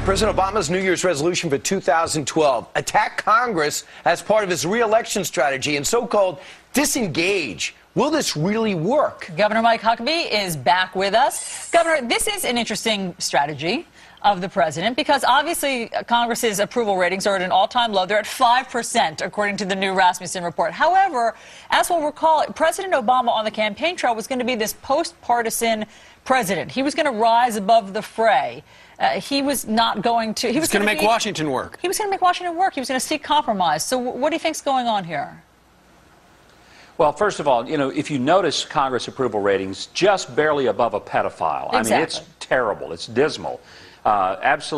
President Obama's New Year's resolution for 2012, attack Congress as part of his re-election strategy and so-called disengage. Will this really work? Governor Mike Huckabee is back with us. Governor, this is an interesting strategy of the president because obviously Congress's approval ratings are at an all-time low. They're at 5%, according to the new Rasmussen report. However, as we'll recall, President Obama on the campaign trail was going to be this post-partisan president. He was going to rise above the fray. He was not going to... He was going to make Washington work. He was going to make Washington work. He was going to seek compromise. So what do you think's going on here? Well, first of all, if you notice Congress approval ratings, just barely above a pedophile. Exactly. I mean, it's terrible. It's dismal. Absolutely.